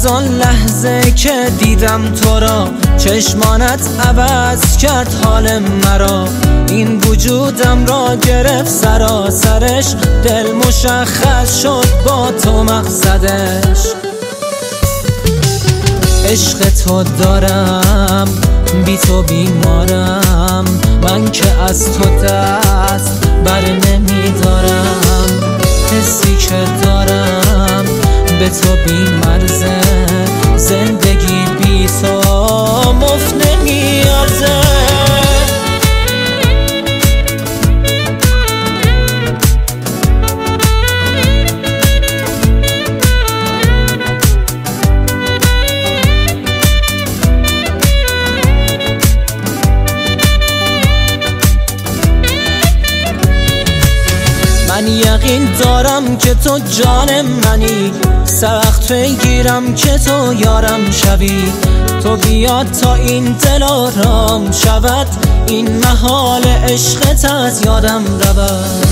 آن لحظه که دیدم تو را، چشمانت عوض کرد حال مرا. این وجودم را گرفت سراسرش، دل مشخص شد با تو مقصدش. عشق تو دارم، بی تو بیمارم، من که از تو دست بر نمیدارم. حسی که دارم به تو بی مرزه، زندگی بی تو مفت نمیارزه. من یقین دارم که تو جان منی، سخت بگیرم که تو یارم شوی. تو بیا تا این دل آرام شود، این محال عشقت از یادم رود.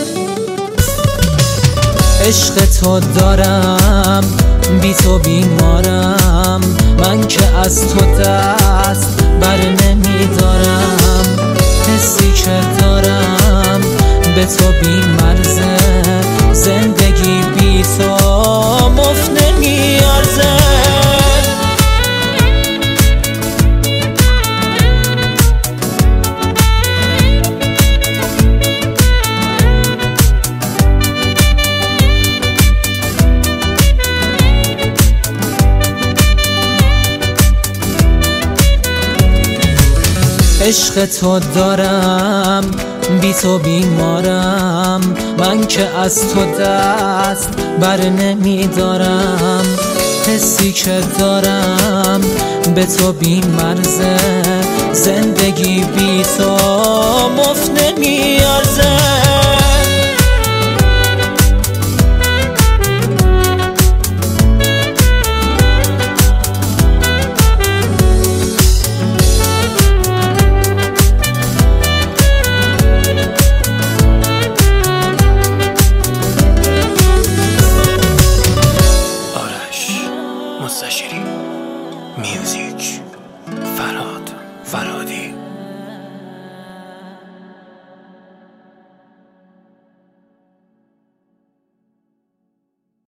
عشق تو دارم، بی تو بیمارم، من که از تو دست بر نمیدارم. حسی که دارم به تو بی مرزه، زندگی بی تو مفت نمیارزه. عشق تو دارم، بی تو بیمارم، من که از تو دست بر نمیدارم. حسی که دارم به تو بی مرزه، زندگی بی تو مفت نمیارزه. مستشیری میوزیک فرهاد فرهادی.